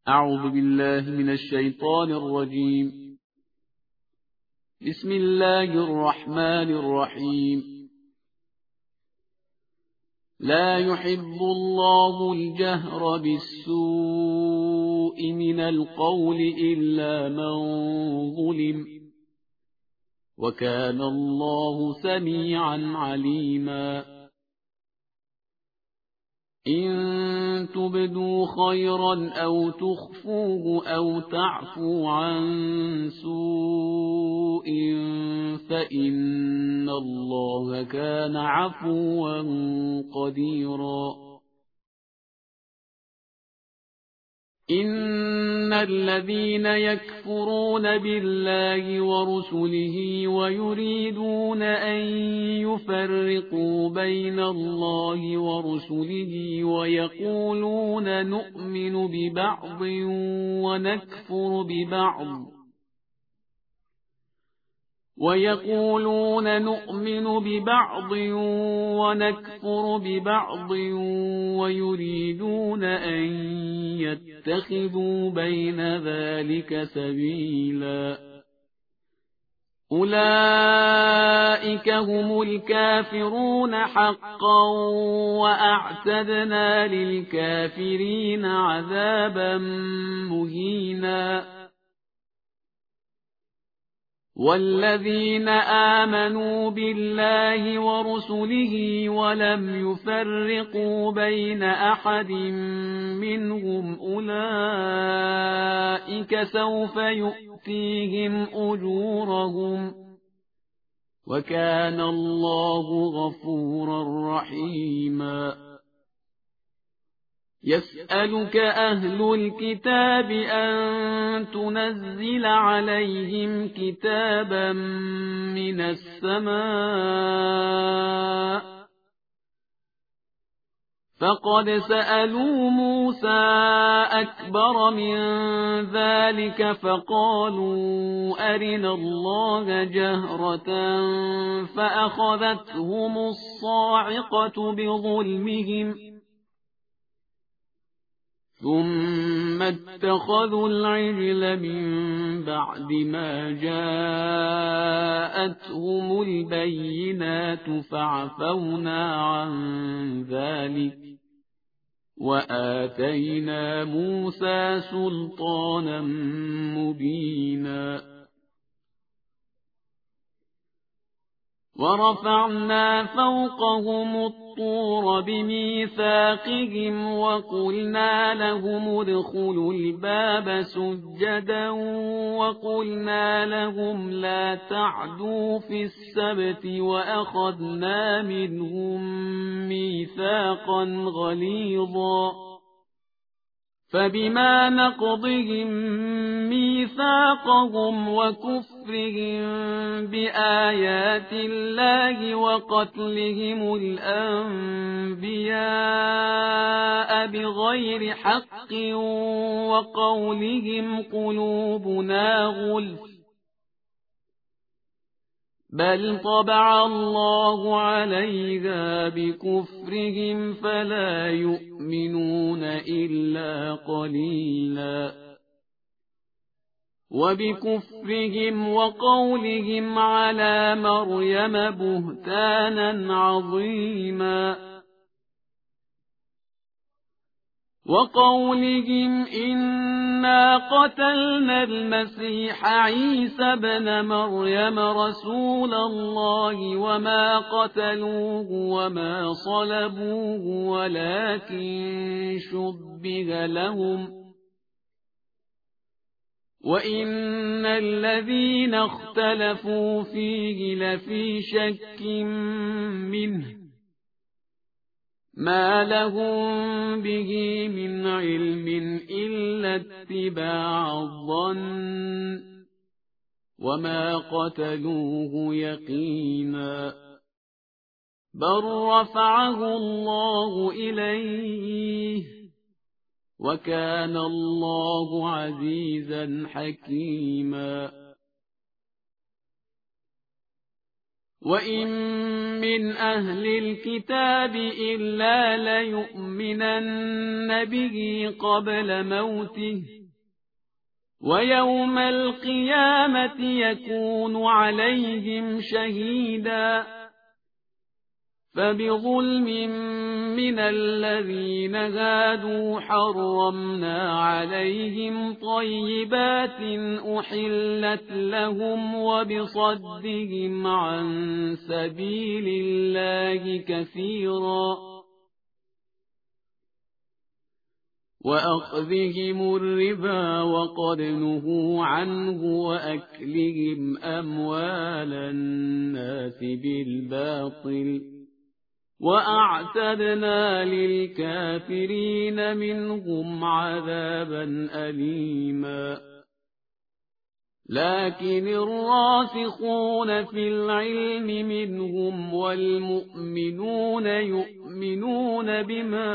أعوذ بالله من الشيطان الرجيم. بسم الله الرحمن الرحيم. لا يحب الله الجهر بالسوء من القول إلا من ظلم، وكان الله سميعا عليما. إن تبدوا خيرا أو تخفوه أو تعفو عن سوء فإن الله كان عفوا قديرا. إن الذين يكفرون بالله ورسله ويريدون أن يفرقوا بين الله ورسله ويقولون نؤمن ببعض ونكفر ببعض ويريدون أن يتخذوا بين ذلك سبيلا. أولئك هم الكافرون حقا، وأعتدنا للكافرين عذابا مهينا. والذين آمنوا بالله ورسله ولم يفرقوا بين أحد منهم أولئك سوف يؤتيهم أجورهم، وكان الله غفورا رحيما. يسألك أهل الكتاب أن تنزل عليهم كتابا من السماء، فقد سألوا موسى أكبر من ذلك فقالوا أرنا الله جهرة فأخذتهم الصاعقة بظلمهم، ثم اتخذوا العجل من بعد ما جاءتهم البينات فعفونا عن ذلك وآتينا موسى سلطانا مبينا. ورفعنا فوقهم الطور بميثاقهم وقلنا لهم ادخلوا الباب سجدا وقلنا لهم لا تعدوا في السبت وأخذنا منهم ميثاقا غليظا. فبما نقضهم ميثاقهم وكفرهم بآيات الله وقتلهم الأنبياء بغير حق وقولهم قلوبنا غلف، بل طبع الله عليها بكفرهم فلا يؤمنون إلا قليلا. وبكفرهم وقولهم على مريم بهتانا عظيما، وقولهم إنا قتلنا المسيح عيسى ابن مريم رسول الله وما قتلوه وما صلبوه ولكن شبه لهم، وإن الذين اختلفوا فيه لفي شك منه ما لهم به من علم إلا اتباع الظن وما قتلوه يقينا، بل رفعه الله إليه وكان الله عزيزا حكيما. وإن من أهل الكتاب إلا ليؤمنن به قبل موته ويوم القيامة يكون عليهم شهيدا فبظلم من الذين هادوا حرمنا عليهم طيبات أحلت لهم وبصدهم عن سبيل الله كثيرا وأخذهم الربا وقد نهوا عنه وأكلهم أموال الناس بالباطل وأعتدنا للكافرين منهم عذابا أليما لكن الراسخون في العلم منهم والمؤمنون يؤمنون بما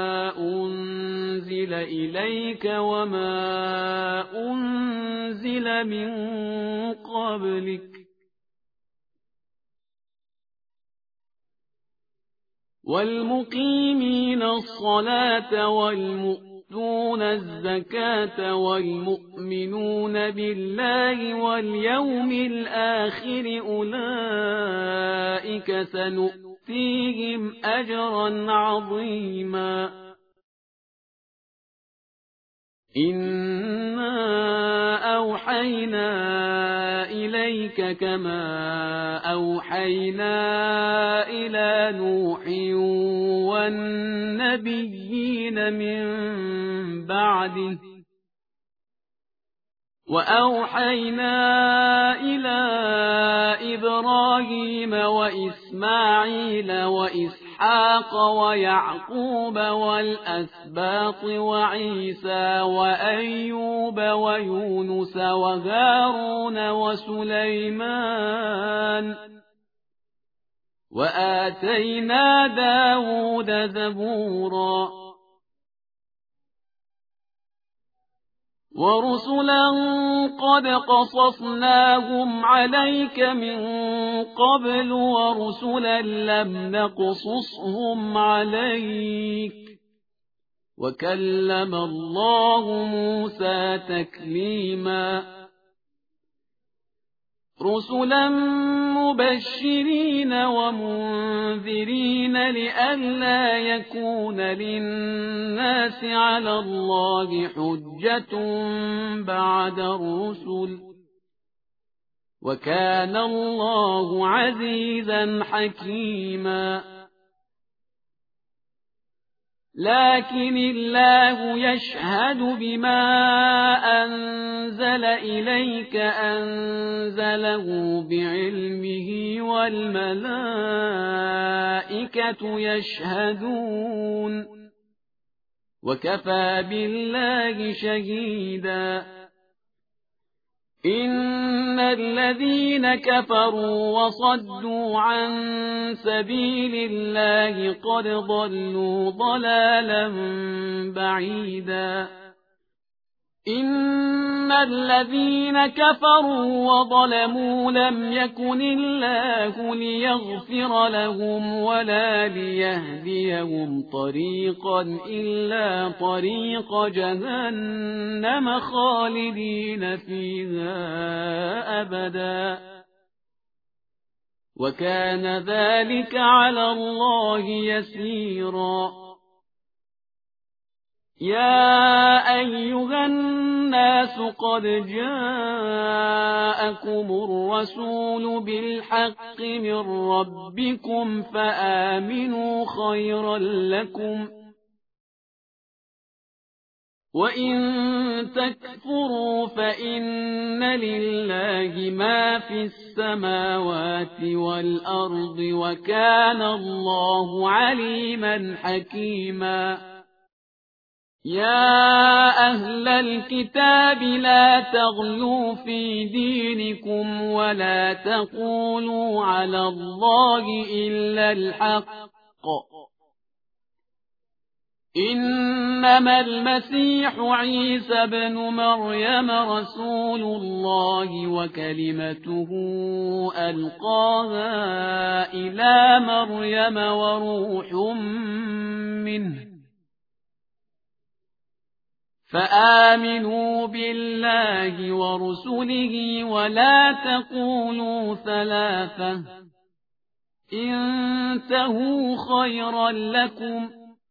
أنزل إليك وما أنزل من قبلك والمقيمين الصلاة والمؤتون الزكاة والمؤمنون بالله واليوم الآخر أولئك سنؤتيهم أجرا عظيما إنا أوحينا إليك كما أوحينا إلى نوح والنبيين من بعده وأوحينا إلى إبراهيم وإسماعيل وإسحاق ويعقوب والأسباط وعيسى وأيوب ويونس وهارون وسليمان وآتينا داود زبورا ورسلا قد قصصناهم عليك من قبل ورسلا لم نقصصهم عليك وكلم الله موسى تكليما رسلا مبشرين ومنذرين لئلا يكون للناس على الله حجة بعد الرسل وكان الله عزيزا حكيما لكن الله يشهد بما أنزل إليك أنزله بعلمه والملائكة يشهدون وكفى بالله شهيدا إن الذين كفروا وصدوا عن سبيل الله قد ضلوا ضلالا بعيدا إن الذين كفروا وظلموا لم يكن الله ليغفر لهم ولا ليهديهم طريقا إلا طريق جهنم خالدين فيها أبدا وكان ذلك على الله يسيرا يا أيها الناس قد جاءكم الرسول بالحق من ربكم فآمنوا خيرا لكم وإن تكفروا فإن لله ما في السماوات والأرض وكان الله عليما حكيما يا أهل الكتاب لا تغلوا في دينكم ولا تقولوا على الله إلا الحق إنما المسيح عيسى بن مريم رسول الله وكلمته ألقاها إلى مريم وروح منه فآمنوا بالله ورسله ولا تقولوا ثلاثة انتهوا خيرا لكم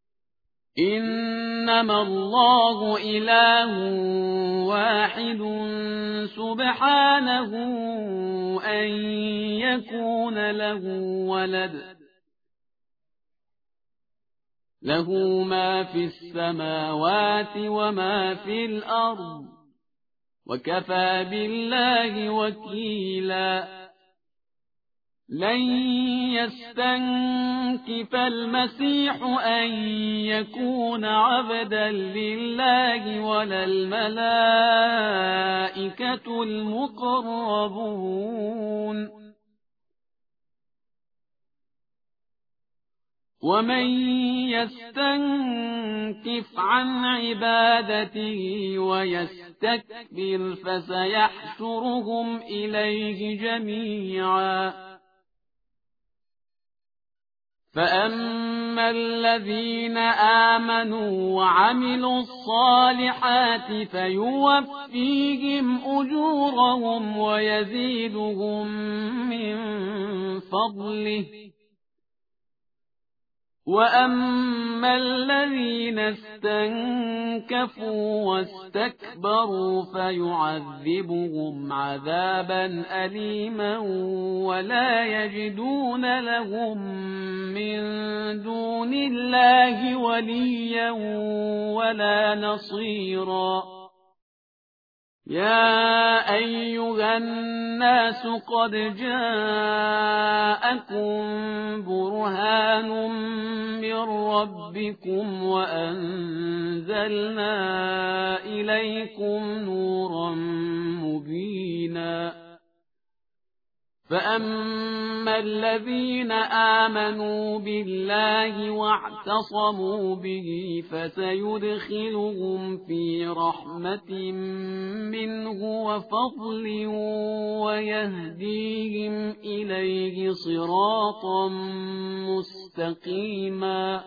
إنما الله إله واحد سبحانه أن يكون له ولد له ما في السماوات وما في الأرض وكفى بالله وكيلا لن يستنكف المسيح أن يكون عبدا لله ولا الملائكة المقربون ومن يستنكف عن عبادته ويستكبر فسيحشرهم إليه جميعا فأما الذين آمنوا وعملوا الصالحات فيوفيهم أجورهم ويزيدهم من فضله وأما الذين استنكفوا واستكبروا فيعذبهم عذابا أليما ولا يجدون لهم من دون الله وليا ولا نصيرا يا أيها الناس قد جاءكم برهان من ربكم وأنزلنا إليكم نورا مبينا فأما الذين آمنوا بالله واعتصموا به فسيدخلهم في رحمة منه وفضل ويهديهم إليه صراطا مستقيما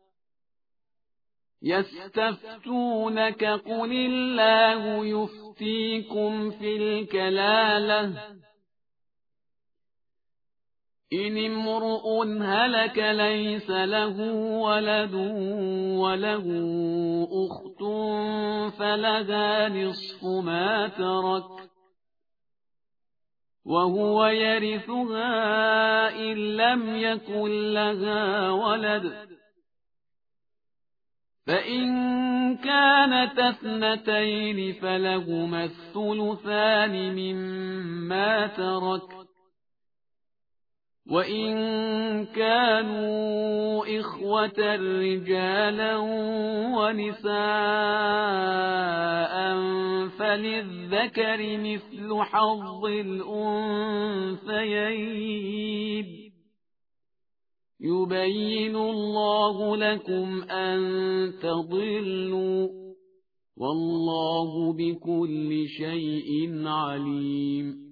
يستفتونك قل الله يفتيكم في الكلالة إن امرؤ هلك ليس له ولد وله أخت فلها نصف ما ترك وهو يرثها إن لم يكن لها ولد فإن كانت اثنتين فلهما الثلثان مما ترك وإن كانوا إخوة رجالا ونساء فللذكر مثل حظ الأنثيين يبين الله لكم أن تضلوا والله بكل شيء عليم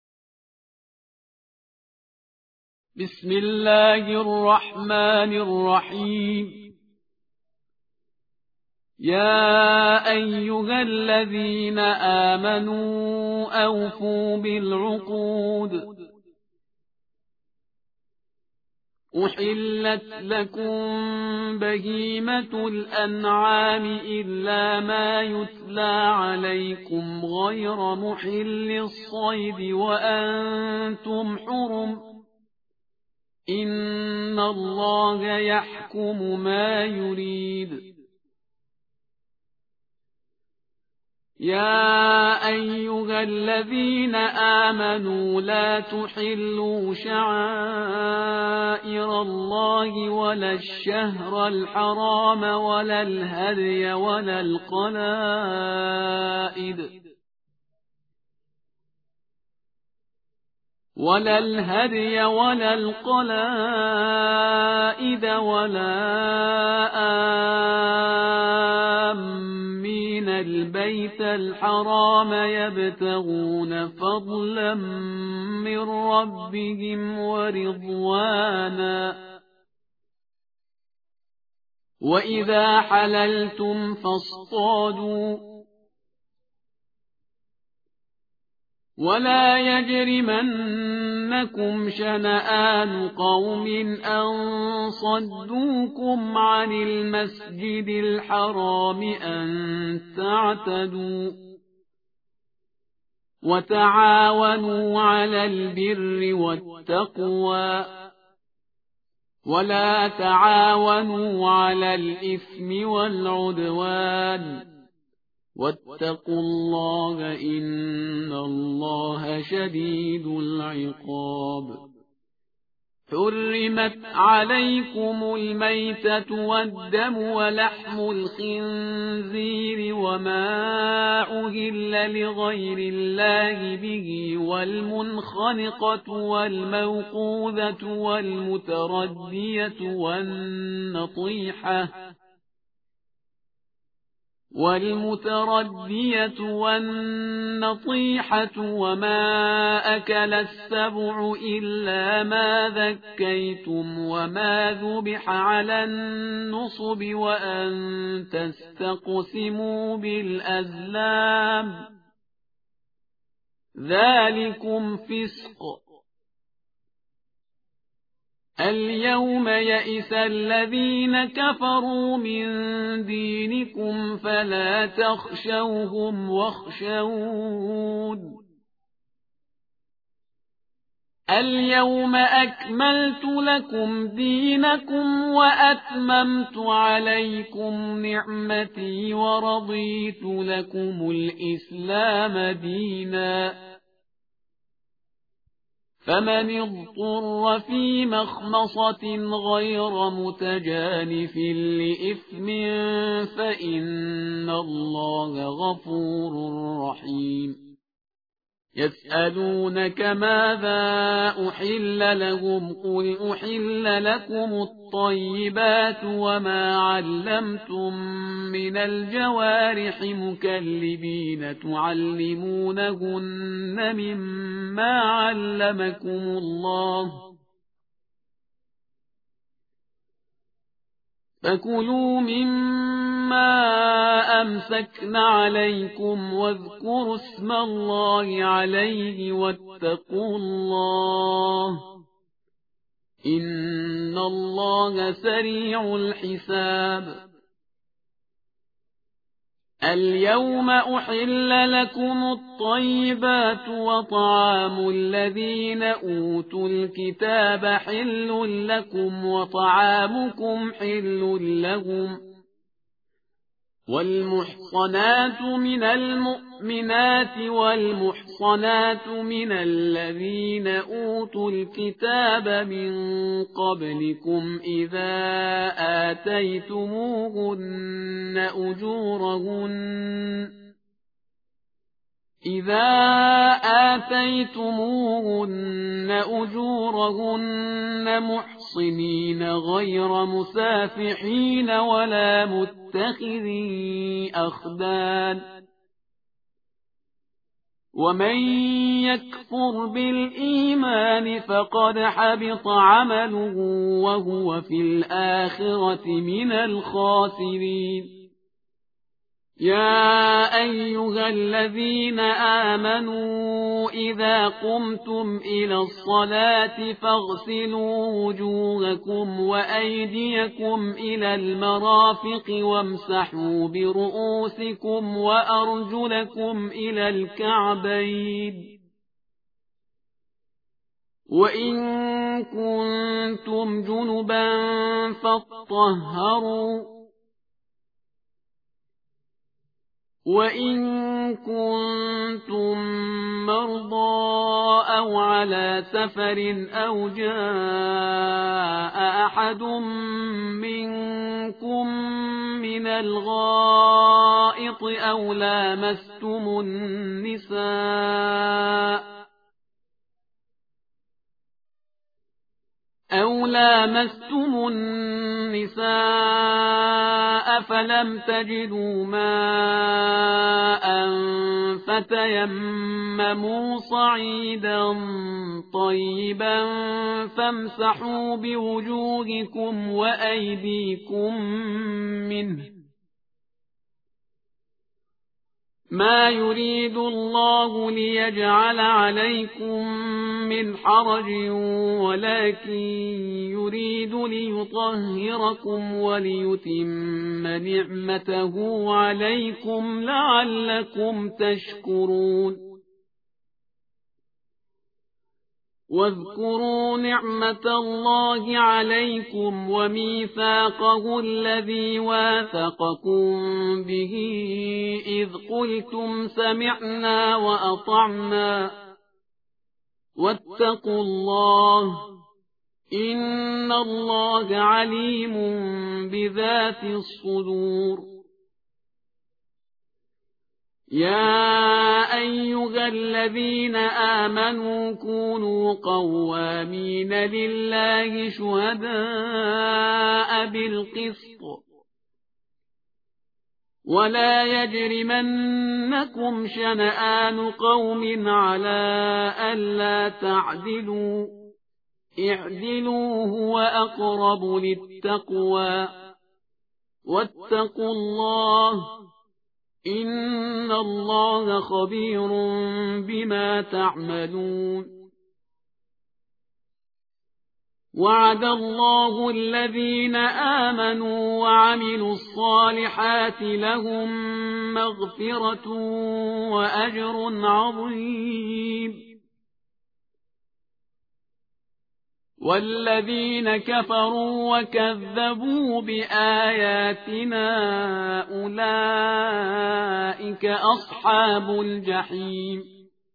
بسم الله الرحمن الرحيم يا أيها الذين آمنوا أوفوا بالعقود أحلت لكم بهيمة الأنعام إلا ما يتلى عليكم غير محل الصيد وأنتم حرم إن الله يحكم ما يريد يا أيها الذين آمنوا لا تحلوا شعائر الله ولا الشهر الحرام ولا الهدي ولا القلائد ولا البيت الحرام يبتغون فضلا من ربهم ورضوانا وإذا حللتم فاصطادوا ولا يجرمنكم شنآن قوم أن صدوكم عن المسجد الحرام أن تعتدوا وتعاونوا على البر والتقوى ولا تعاونوا على الإثم والعدوان واتقوا الله إن الله شديد العقاب. حرمت عليكم الميتة والدم ولحم الخنزير وما أهل لغير الله به والمنخنقة والموقوذة والمتردية والنطيحة وما أكل السبع إلا ما ذكيتم وما ذبح على النصب وأن تستقسموا بالأزلام ذلكم فسق. اليوم يئس الذين كفروا من دينكم فلا تخشوهم واخشون. اليوم أكملت لكم دينكم وأتممت عليكم نعمتي ورضيت لكم الإسلام دينا. فمن اضطر في مخمصة غير متجانف لإثم فإن الله غفور رحيم. يسألونك ماذا أحل لهم قل أحل لكم الطيبات وما علمتم من الجوارح مكلبين تعلمونهن مما علمكم الله فكلوا مما أمسكن عليكم واذكروا اسم الله عليه واتقوا الله إن الله سريع الحساب. اليوم أحل لكم الطيبات وطعام الذين أوتوا الكتاب حل لكم وطعامكم حل لهم والمحصنات من المؤمنات والمحصنات من الذين أوتوا الكتاب من قبلكم إذا آتيتموهن أجورهن محصنين غير مسافحين ولا متخذي أخدان. ومن يكفر بالإيمان فقد حبط عمله وهو في الآخرة من الخاسرين. يا أيها الذين آمنوا إذا قمتم إلى الصلاة فاغسلوا وجوهكم وأيديكم إلى المرافق وامسحوا برؤوسكم وأرجلكم إلى الكعبين وإن كنتم جنبا فاطهروا وإن كنتم مرضى أو على سفر أو جاء أحد منكم من الغائط أو لامستم النساء أو لامستم النساء فلم تجدوا ماء فتيمموا صعيدا طيبا فامسحوا بوجوهكم وأيديكم منه ما يريد الله ليجعل عليكم من حرج ولكن يريد ليطهركم وليتم نعمته عليكم لعلكم تشكرون واذكروا نعمة الله عليكم وميثاقه الذي واثقكم به إذ قلتم سمعنا وأطعنا واتقوا الله إن الله عليم بذات الصدور يا أيها الذين آمنوا كونوا قوامين لله شهداء بالقسط ولا يجرمنكم شنآن قوم على ألا تعدلوا اعدلوا هو أقرب للتقوى واتقوا الله إن الله خبير بما تعملون وعد الله الذين آمنوا وعملوا الصالحات لهم مغفرة وأجر عظيم والذين كفروا وكذبوا بآياتنا أولئك أصحاب الجحيم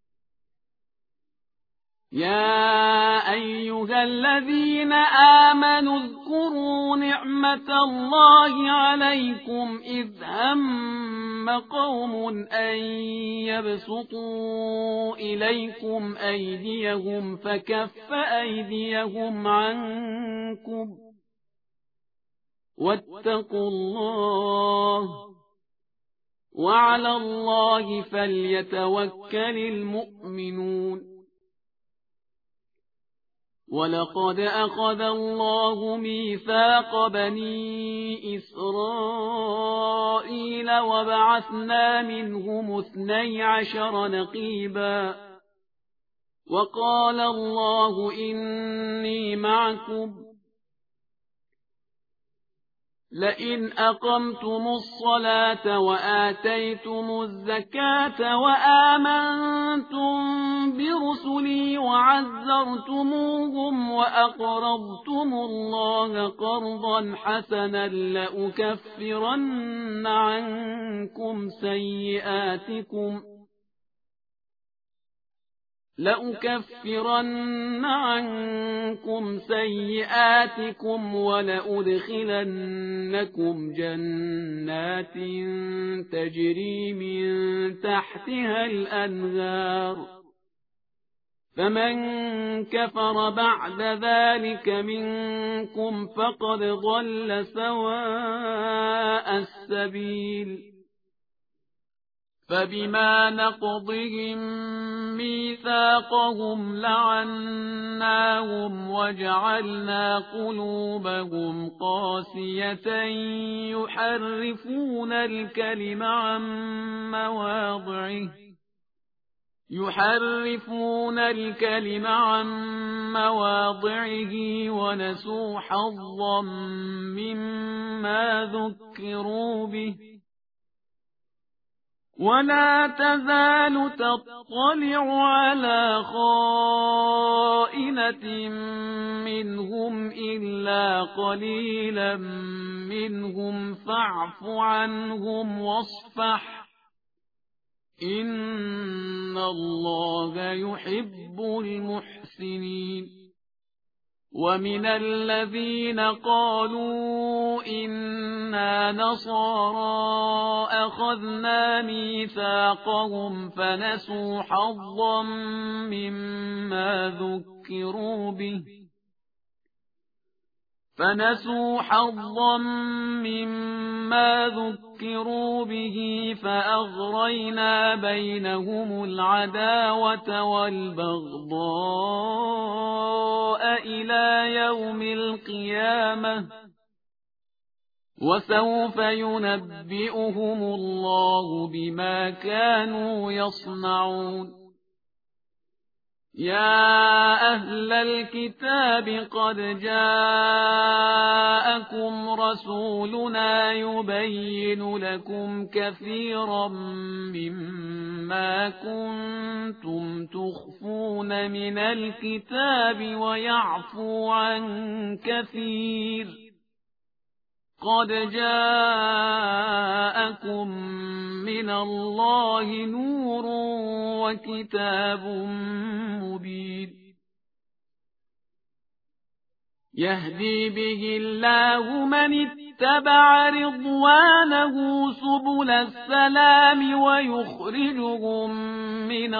يا أيها الذين آمنوا اذكروا نعمة الله عليكم إذ هم قوم أن يبسطوا إليكم أيديهم فكف أيديهم عنكم واتقوا الله وعلى الله فليتوكل المؤمنون ولقد أخذ الله ميثاق بني إسرائيل وبعثنا منهم 12 نقيبا وقال الله إني معكم لئن أقمتم الصلاة وآتيتم الزكاة وآمنتم برسلي وعزرتموهم وأقرضتم الله قرضا حسنا لأكفرن عنكم سيئاتكم ولأدخلنكم جنات تجري من تحتها الأنهار فمن كفر بعد ذلك منكم فقد ضل سواء السبيل فبما نقضهم ميثاقهم لعناهم وجعلنا قلوبهم قاسية يحرفون الكلم عن مواضعه ونسوا حظا مما ذكروا به ولا تزال تطلع على خائنة منهم إلا قليلا منهم فاعف عنهم واصفح إن الله يحب المحسنين ومن الذين قالوا إنا نصارى أخذنا ميثاقهم فنسوا حظا مما ذكروا به فنسوا حظا مما ذكروا به فأغرينا بينهم العداوة والبغضاء إلى يوم القيامة وسوف ينبئهم الله بما كانوا يصنعون يا أهل الكتاب قد جاءكم رسولنا يبين لكم كثيرا مما كنتم تخفون من الكتاب ويعفو عن كثير قد جاءكم من الله نور وكتاب مبين يهدي به الله من اتبع رضوانه سبل السلام ويخرجهم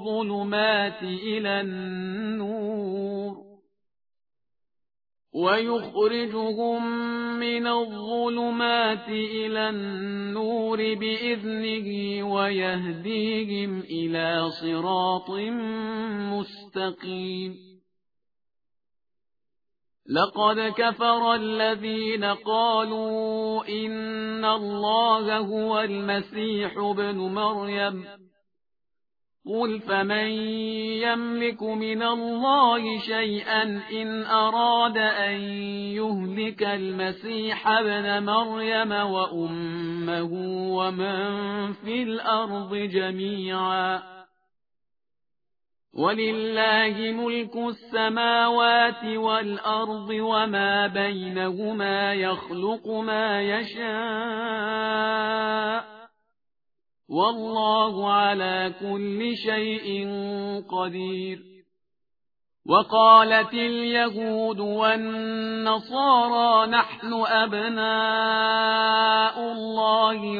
من الظلمات إلى النور بإذنه ويهديهم إلى صراط مستقيم لقد كفر الذين قالوا إن الله هو المسيح ابن مريم قل فمن يملك من الله شيئا إن أراد أن يهلك المسيح ابن مريم وأمه ومن في الأرض جميعا ولله ملك السماوات والأرض وما بينهما يخلق ما يشاء والله على كل شيء قدير وقالت اليهود والنصارى نحن أبناء الله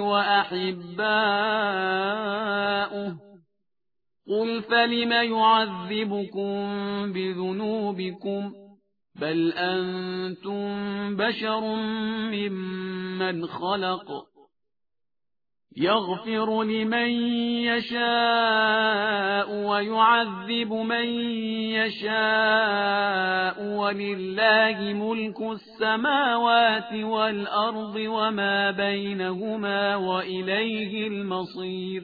وأحباؤه قل فلم يعذبكم بذنوبكم بل أنتم بشر ممن خلق يغفر لمن يشاء ويعذب من يشاء ولله ملك السماوات والأرض وما بينهما وإليه المصير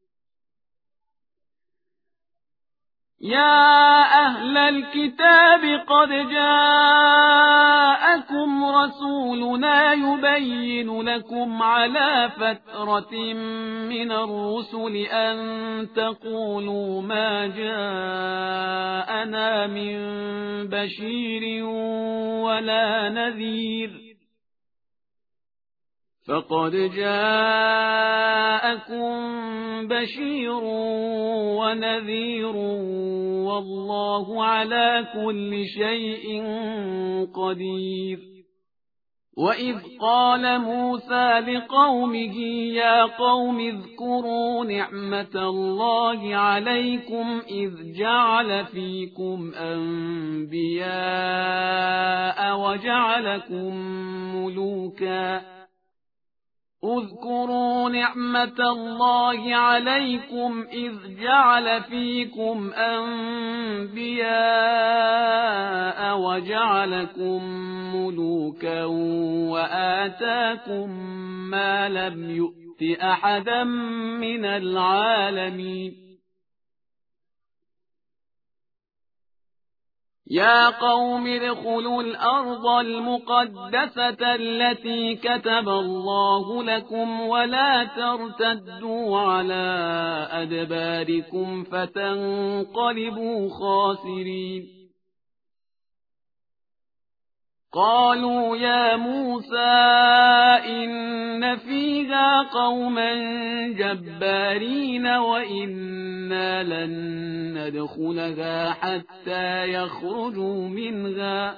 يا أهل الكتاب قد جاءكم رسولنا يبين لكم على فترة من الرسل أن تقولوا ما جاءنا من بشير ولا نذير فقد جاءكم بشير ونذير والله على كل شيء قدير وإذ قال موسى لقومه يا قوم اذكروا نعمة الله عليكم إذ جعل فيكم أنبياء وجعلكم ملوكا اذكروا نعمة الله عليكم إذ جعل فيكم أنبياء وجعلكم ملوكا وآتاكم ما لم يؤت أحدا من العالمين يا قوم ادخلوا الأرض المقدسة التي كتب الله لكم ولا ترتدوا على أدباركم فتنقلبوا خاسرين قالوا يا موسى إن فيها قوما جبارين وإنا لن ندخلها حتى يخرجوا منها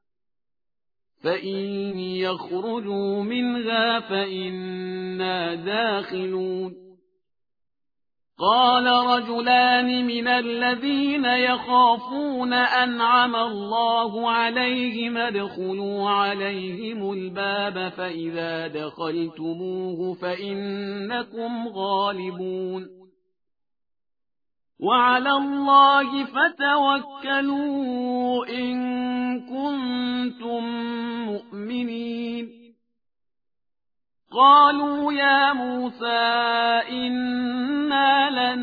فإن يخرجوا منها فإنا داخلون قال رجلان من الذين يخافون أنعم الله عليهم ادخلوا عليهم الباب فإذا دخلتموه فإنكم غالبون وعلى الله فتوكلوا إن كنتم مؤمنين قالوا يا موسى إنا لن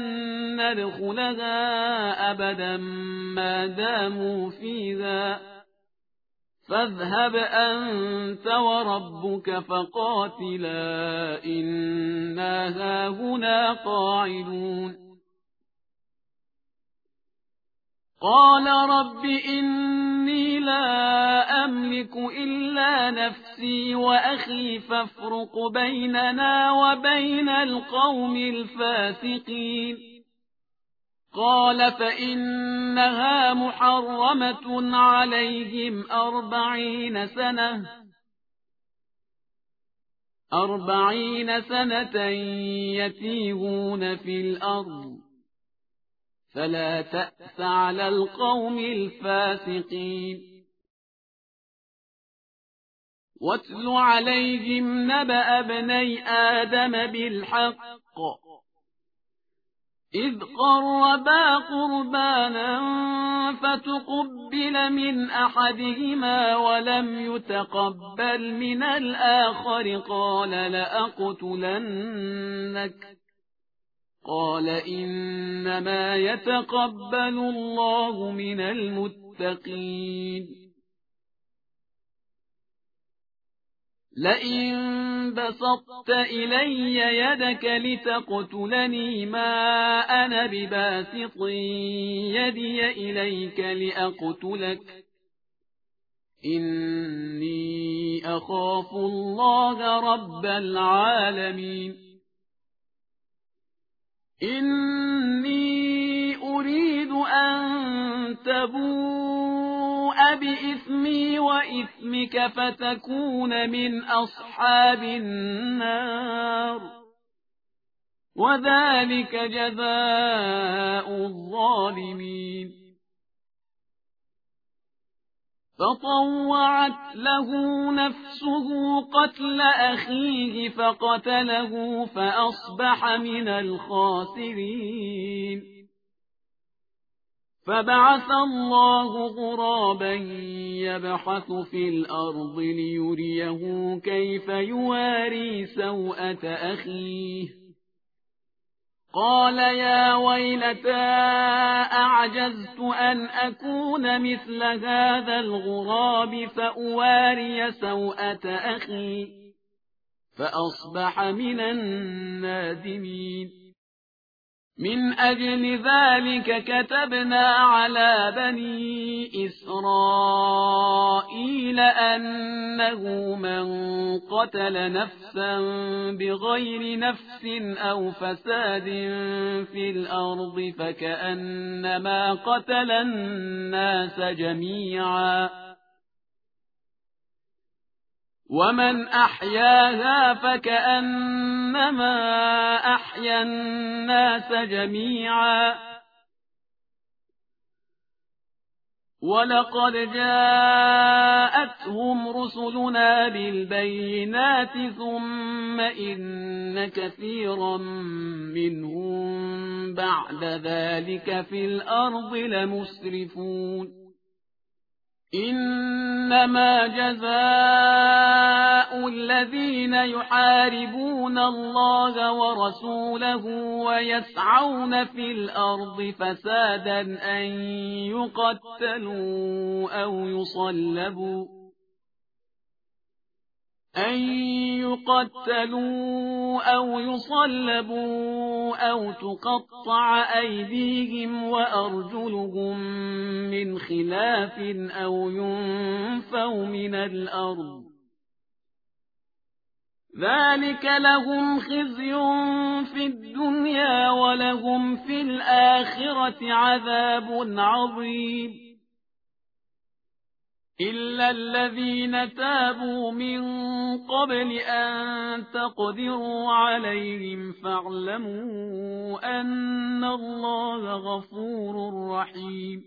ندخلها أبدا ما داموا فيها فاذهب أنت وربك فقاتلا إنا هاهنا قاعدون قال رب إني لا أملك إلا نفسي وأخي فافرق بيننا وبين القوم الفاسقين قال فإنها محرمة عليهم 40 سنة يتيهون في الأرض فلا تأس على القوم الفاسقين واتل عليهم نبأ ابني آدم بالحق إذ قربا قربانا فتقبل من أحدهما ولم يتقبل من الآخر قال لأقتلنك قال إنما يتقبل الله من المتقين لئن بسطت إلي يدك لتقتلني ما أنا بباسط يدي إليك لأقتلك إني أخاف الله رب العالمين إني أريد أن تبوء بإثمي وإثمك فتكون من أصحاب النار وذلك جزاء الظالمين فطوعت له نفسه قتل أخيه فقتله فأصبح من الخاسرين فبعث الله غرابا يبحث في الأرض ليريه كيف يواري سوءة أخيه قال يا ويلتى أعجزت أن أكون مثل هذا الغراب فأواري سوءة أخي فأصبح من النادمين من أجل ذلك كتبنا على بني إسرائيل أنه من قتل نفسا بغير نفس أو فساد في الأرض فكأنما قتل الناس جميعا ومن أحياها فكأنما أحيا الناس جميعا ولقد جاءتهم رسلنا بالبينات ثم إن كثيرا منهم بعد ذلك في الأرض لمسرفون إنما جزاء الذين يحاربون الله ورسوله ويسعون في الأرض فسادا أن يقتلوا أو يصلبوا أو تقطع أيديهم وأرجلهم من خلاف أو ينفوا من الأرض ذلك لهم خزي في الدنيا ولهم في الآخرة عذاب عظيم إلا الذين تابوا من قبل أن تقدروا عليهم فاعلموا أن الله غفور رحيم.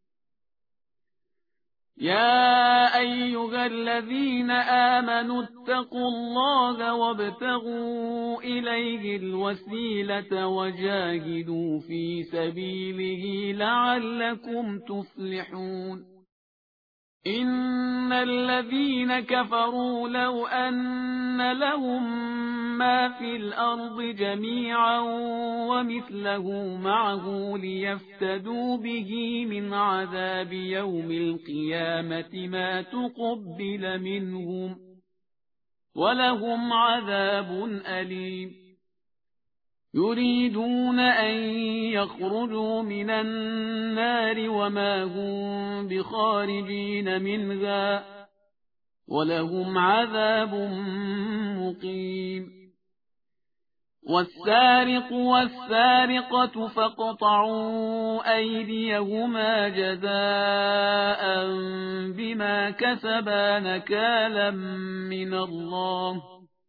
يا أيها الذين آمنوا اتقوا الله وابتغوا إليه الوسيلة وجاهدوا في سبيله لعلكم تفلحون. إن الذين كفروا لو أن لهم ما في الأرض جميعا ومثله معه ليفتدوا به من عذاب يوم القيامة ما تقبل منهم ولهم عذاب أليم. يريدون أن يخرجوا من النار وما هم بخارجين منها ولهم عذاب مقيم. والسارق والسارقة فاقطعوا أيديهما جزاء بما كسبا نكالا من الله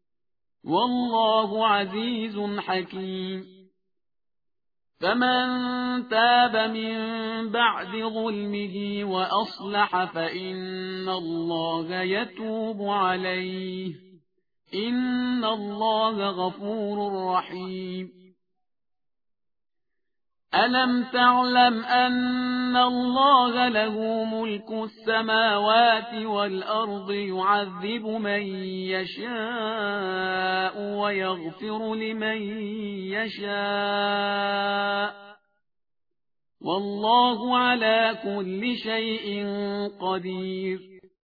والله عزيز حكيم. فمن تاب من بعد ظلمه وأصلح فإن الله يتوب عليه إن الله غفور رحيم. ألم تعلم أن الله له ملك السماوات والأرض يعذب من يشاء ويغفر لمن يشاء والله على كل شيء قدير.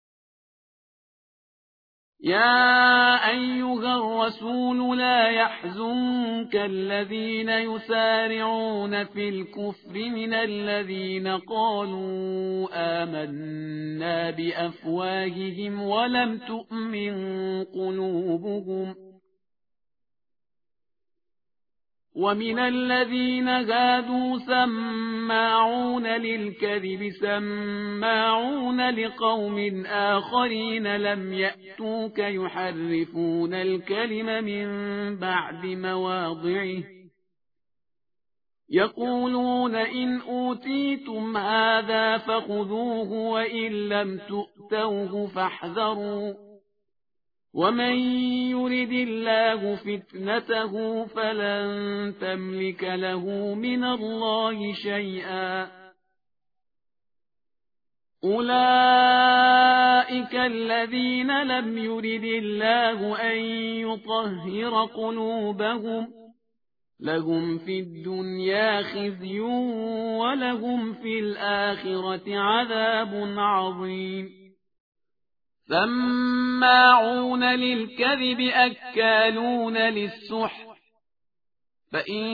يا أيها الرسول لا يحزنك الذين يسارعون في الكفر من الذين قالوا آمنا بأفواههم ولم تؤمن قلوبهم ومن الذين هادوا سماعون للكذب سماعون لقوم آخرين لم يأتوك يحرفون الكلم من بعد مواضعه يقولون إن أوتيتم هذا فخذوه وإن لم تؤتوه فاحذروا ومن يرد الله فتنته فلن تملك له من الله شيئا. أولئك الذين لم يرد الله أن يطهر قلوبهم لهم في الدنيا خزي ولهم في الآخرة عذاب عظيم. سماعون للكذب أكالون للسحت فإن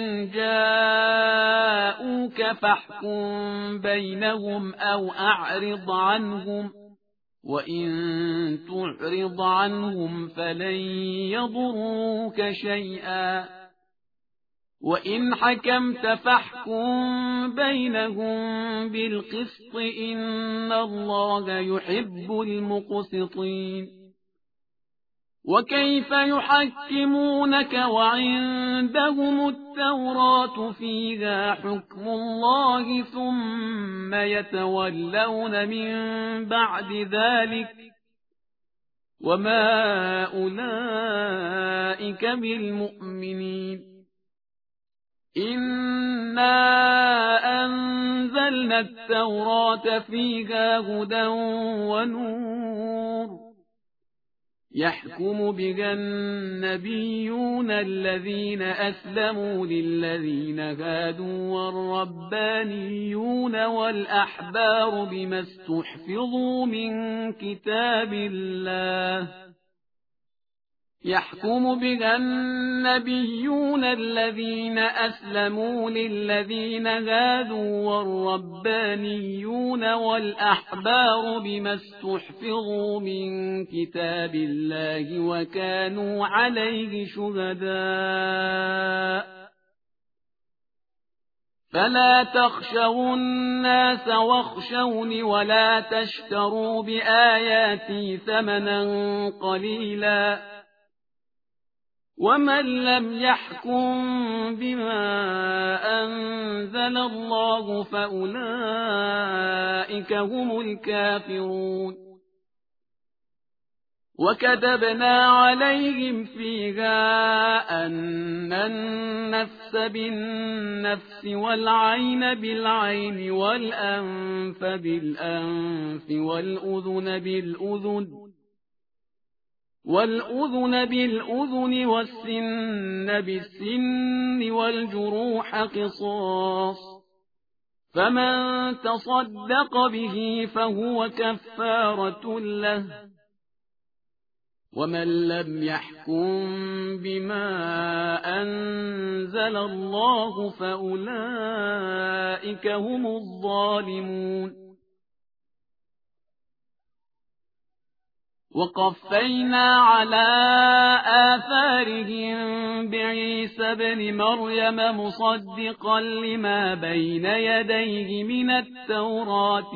جاءوك فاحكم بينهم أو أعرض عنهم وإن تعرض عنهم فلن يضروك شيئا وإن حكمت فاحكم بينهم بالقسط إن الله يحب المقسطين. وكيف يحكمونك وعندهم التوراة فيها حكم الله ثم يتولون من بعد ذلك وما أولئك بالمؤمنين. إنا أنزلنا التوراة فيها هدى ونور يحكم بها النبيون الذين أسلموا للذين هادوا والربانيون والأحبار بما استحفظوا من كتاب الله يحكم بها النبيون الذين أسلموا للذين هادوا والربانيون والأحبار بما استحفظوا من كتاب الله وكانوا عليه شهداء فلا تخشوا الناس واخشوني ولا تشتروا بآياتي ثمنا قليلا ومن لم يحكم بما أنزل الله فأولئك هم الكافرون وكتبنا عليهم فيها أن النفس بالنفس والعين بالعين والأنف بالأنف والأذن بالأذن والسن بالسن والجروح قصاص فمن تصدق به فهو كفارة له ومن لم يحكم بما أنزل الله فأولئك هم الظالمون وقفينا على آثارهم بعيسى ابن مريم مصدقا لما بين يديه من التوراة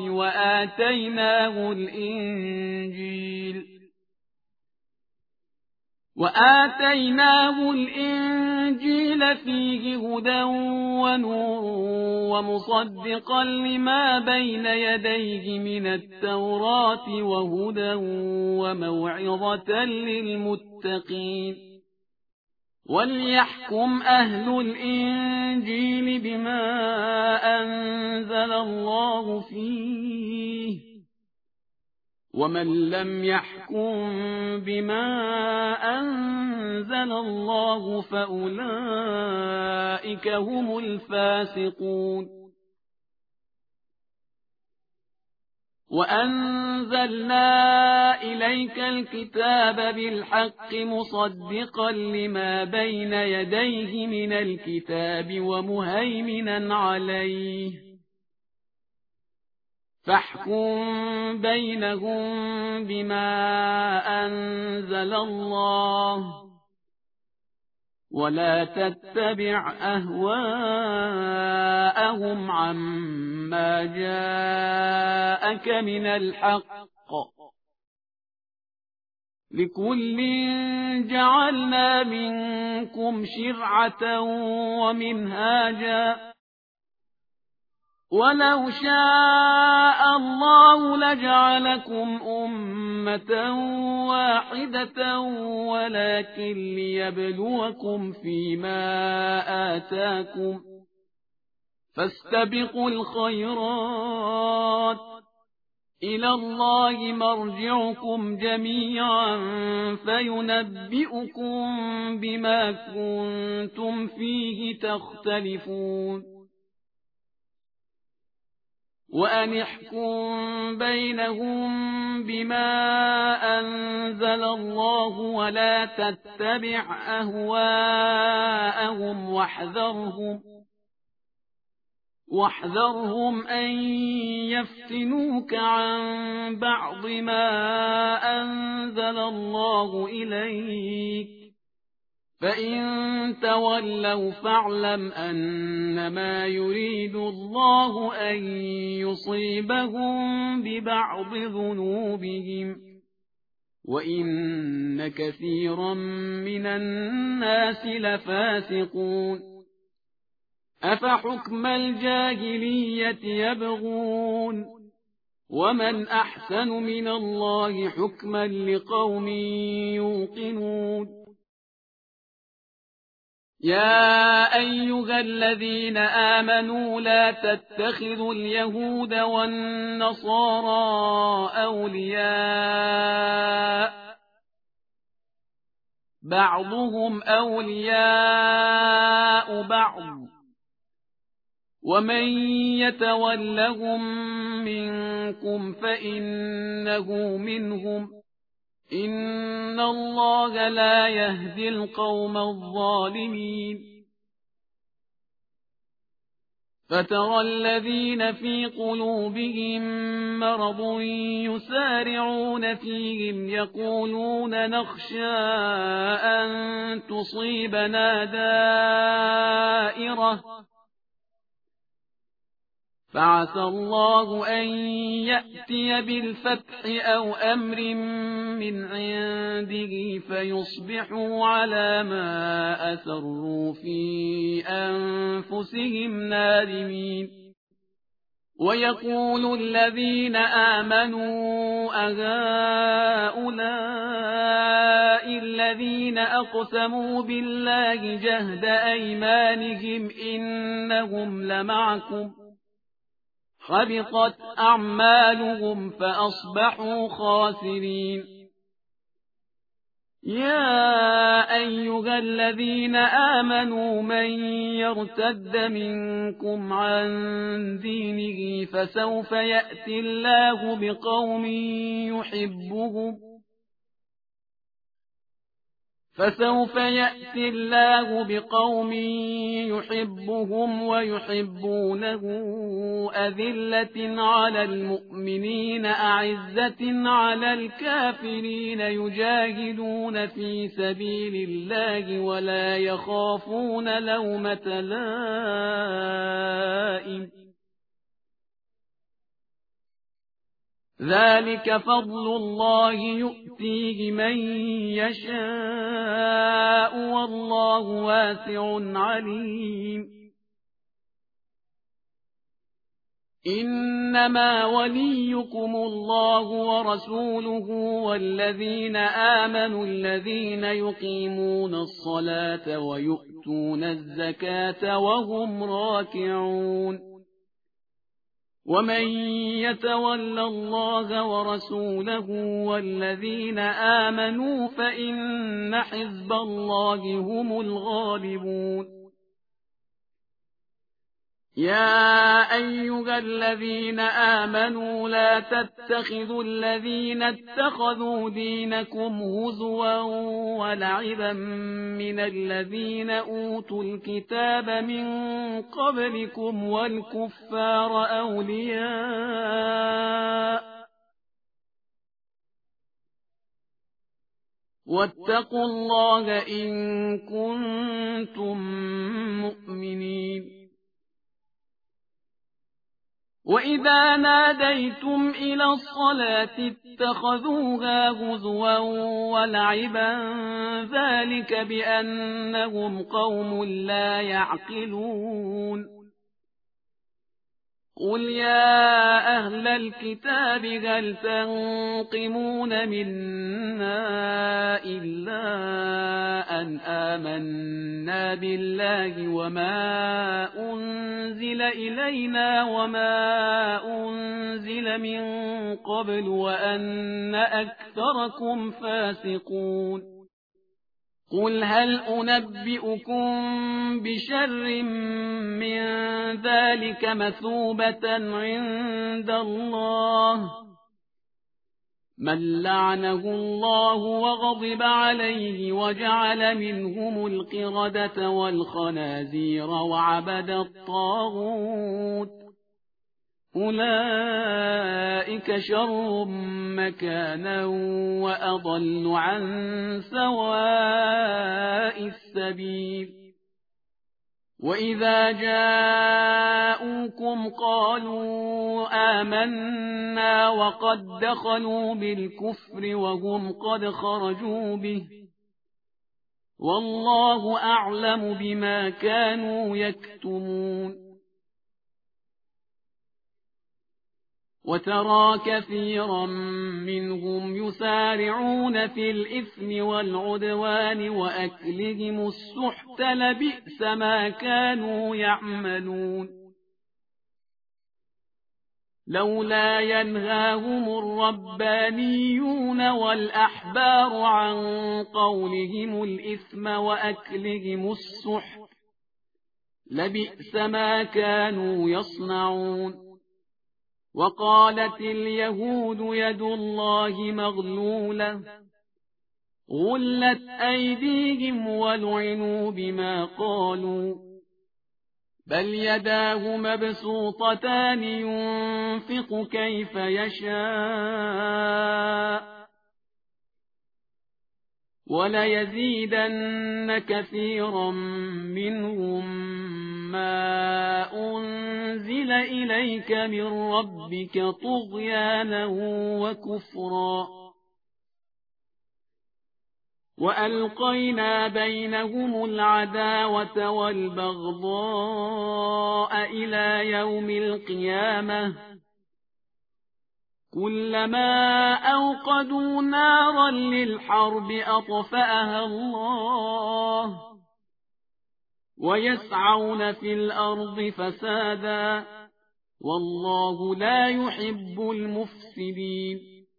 وآتيناه الإنجيل فيه هدى ونور ومصدقا لما بين يديه من التوراة وهدى وموعظة للمتقين وليحكم أهل الإنجيل بما أنزل الله فيه ومن لم يحكم بما أنزل الله فأولئك هم الفاسقون وأنزلنا إليك الكتاب بالحق مصدقا لما بين يديه من الكتاب ومهيمنا عليه فاحكم بينهم بما أنزل الله ولا تتبع أهواءهم عما جاءك من الحق لكل جعلنا منكم شرعة ومنهاجا ولو شاء الله لجعلكم أمة واحدة ولكن ليبلوكم فيما آتاكم فاستبقوا الخيرات إلى الله مرجعكم جميعا فينبئكم بما كنتم فيه تختلفون وأن احكم بينهم بما أنزل الله ولا تتبع أهواءهم واحذرهم أن يفتنوك عن بعض ما أنزل الله إليك فإن تولوا فاعلم أنما يريد الله أن يصيبهم ببعض ذنوبهم وإن كثيرا من الناس لفاسقون أفحكم الجاهلية يبغون ومن أحسن من الله حكما لقوم يوقنون يا أيها الذين آمنوا لا تتخذوا اليهود والنصارى أولياء بعضهم أولياء بعض ومن يتولهم منكم فإنه منهم إن الله لا يهدي القوم الظالمين فترى الذين في قلوبهم مرض يسارعون فيهم يقولون نخشى أن تصيبنا دائرة فعسى الله أن يأتي بالفتح أو أمر من عنده فيصبحوا على ما أسروا في أنفسهم نادمين. ويقول الذين آمنوا أهؤلاء الذين أقسموا بالله جهد أيمانهم إنهم لمعكم حبطت أعمالهم فأصبحوا خاسرين. يا أيها الذين آمنوا من يرتد منكم عن دينه فسوف يأتي الله بقوم يحبهم ويحبونه أذلة على المؤمنين أعزة على الكافرين يجاهدون في سبيل الله ولا يخافون لومة لائم. ذلك فضل الله يؤتيه من يشاء والله واسع عليم. إنما وليكم الله ورسوله والذين آمنوا الذين يقيمون الصلاة ويؤتون الزكاة وهم راكعون. ومن يتول الله ورسوله والذين آمنوا فإن حزب الله هم الغالبون. يا أيها الذين آمنوا لا تتخذوا الذين اتخذوا دينكم هزوا ولعبا من الذين أوتوا الكتاب من قبلكم والكفار أولياء واتقوا الله إن كنتم مؤمنين. وإذا ناديتم إلى الصلاة اتخذوها هزوا ولعبا ذلك بأنهم قوم لا يعقلون. قل يا أهل الكتاب هل تنقمون منا إلا أن آمنا بالله وما أنزل إلينا وما أنزل من قبل وأن أكثركم فاسقون. قل هل أنبئكم بشر من ذلك مثوبة عند الله من لعنه الله وغضب عليه وجعل منهم القردة والخنازير وعبد الطاغوت أولئك شر مكانا وأضل عن سواء السبيل. وإذا جاءوكم قالوا آمنا وقد دخلوا بالكفر وهم قد خرجوا به والله أعلم بما كانوا يكتمون. وترى كثيرا منهم يسارعون في الإثم والعدوان وأكلهم السحت لبئس ما كانوا يعملون. لولا ينهاهم الربانيون والأحبار عن قولهم الإثم وأكلهم السحت لبئس ما كانوا يصنعون. وقالت اليهود يد الله مغلولة غلت أيديهم ولعنوا بما قالوا بل يداه مبسوطتان ينفق كيف يشاء وليزيدن كثيرا منهم ما أنزل إليك من ربك طغيانا وكفرا وألقينا بينهم العداوة والبغضاء إلى يوم القيامة كلما أوقدوا نارا للحرب أطفأها الله ويسعون في الأرض فسادا والله لا يحب المفسدين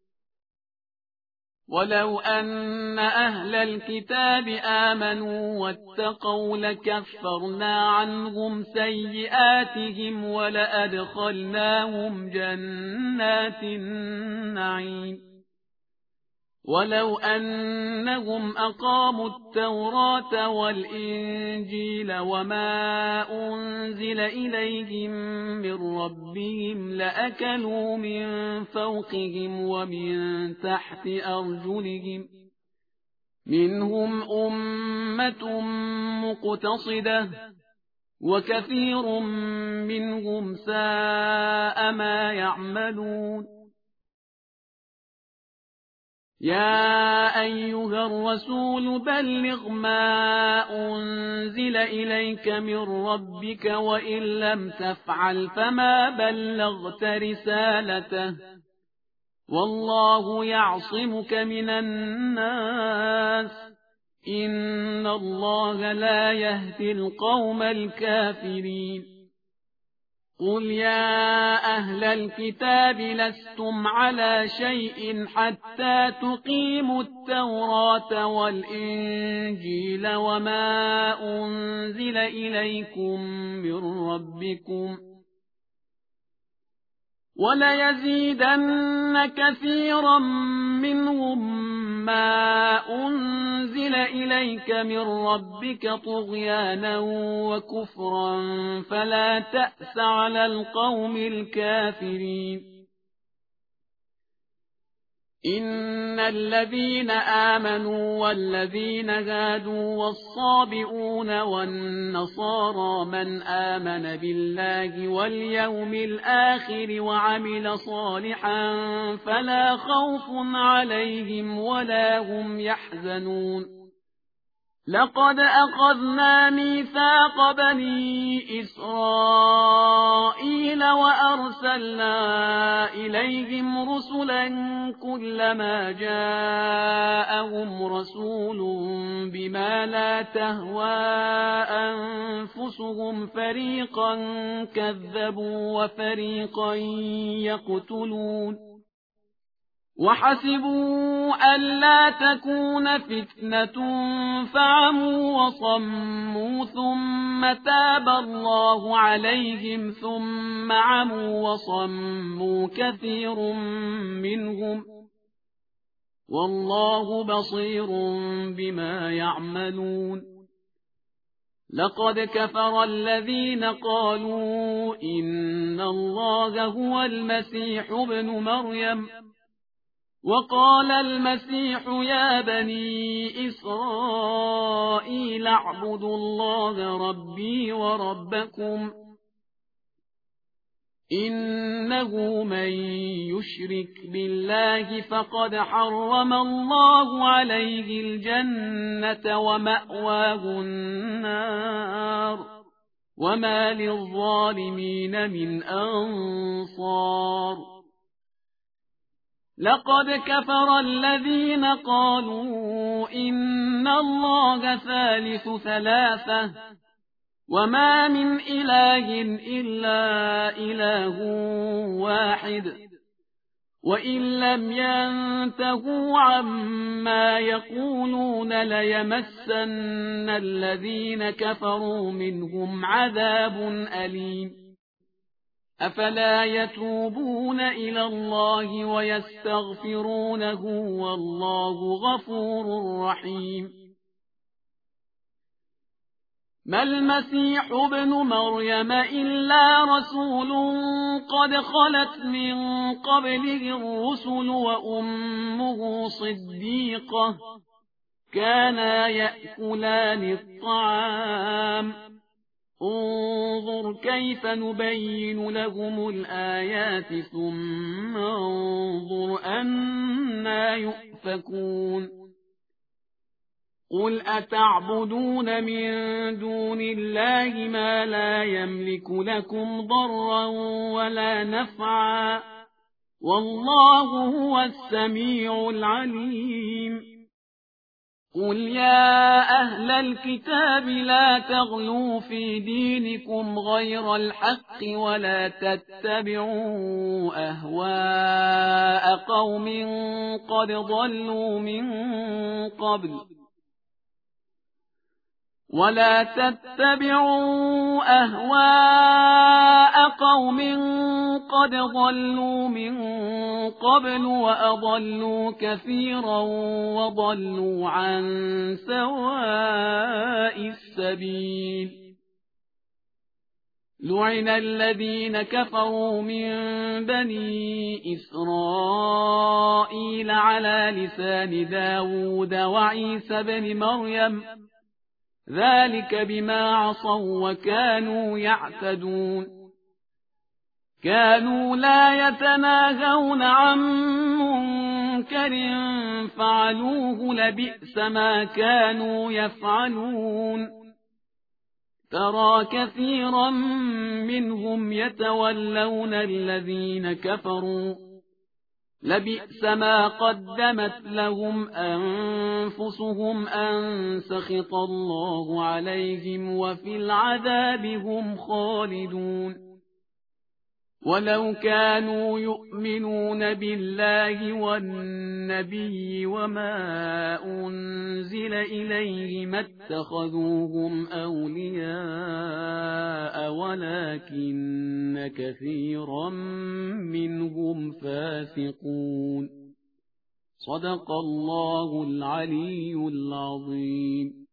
ولو أن أهل الكتاب آمنوا واتقوا لكفرنا عنهم سيئاتهم ولأدخلناهم جنات النعيم ولو أنهم أقاموا التوراة والإنجيل وما أنزل إليهم من ربهم لأكلوا من فوقهم ومن تحت أرجلهم منهم أمة مقتصدة وكثير منهم ساء ما يعملون يا أيها الرسول بلغ ما أنزل إليك من ربك وإن لم تفعل فما بلغت رسالته والله يعصمك من الناس إن الله لا يهدي القوم الكافرين قل يا أهل الكتاب لستم على شيء حتى تقيموا التوراة والإنجيل وما أنزل إليكم من ربكم وليزيدن كثيرا منهم ما أنزل إليك من ربك طغيانا وكفرا فلا تأس على القوم الكافرين إن الذين آمنوا والذين هادوا والصابئون والنصارى من آمن بالله واليوم الآخر وعمل صالحا فلا خوف عليهم ولا هم يحزنون لقد أخذنا ميثاق بني إسرائيل وأرسلنا إليهم رسلا كلما جاءهم رسول بما لا تهوى أنفسهم فريقا كذبوا وفريقا يقتلون وحسبوا ألا تكون فتنة فعموا وصموا ثم تاب الله عليهم ثم عموا وصموا كثير منهم والله بصير بما يعملون لقد كفر الذين قالوا إن الله هو المسيح ابن مريم وقال المسيح يا بني إسرائيل اعبدوا الله ربي وربكم إنه من يشرك بالله فقد حرم الله عليه الجنة ومأواه النار وما للظالمين من أنصار لقد كفر الذين قالوا إن الله ثالث ثلاثة وما من إله إلا إله واحد وإن لم ينتهوا عما يقولون ليمسن الذين كفروا منهم عذاب أليم أفلا يتوبون إلى الله ويستغفرونه والله غفور رحيم ما المسيح ابن مريم إلا رسول قد خلت من قبله الرسل وأمه صديقة كانا يأكلان الطعام انظر كيف نبين لهم الآيات ثم انظر أنى يؤفكون قل أتعبدون من دون الله ما لا يملك لكم ضرا ولا نفعا والله هو السميع العليم قل يا أهل الكتاب لا تغلوا في دينكم غير الحق ولا تتبعوا أهواء قوم قد ضلوا من قبل وأضلوا كثيرا وضلوا عن سواء السبيل لعن الذين كفروا من بني إسرائيل على لسان داود وعيسى بن مريم ذلك بما عصوا وكانوا يعتدون كانوا لا يتناهون عن منكر فعلوه لبئس ما كانوا يفعلون ترى كثيرا منهم يتولون الذين كفروا لبئس ما قدمت لهم أنفسهم أن سخط الله عليهم وفي العذاب هم خالدون ولو كانوا يؤمنون بالله والنبي وما أنزل إليه ما اتخذوهم أولياء ولكن كثيرا منهم فاسقون صدق الله العلي العظيم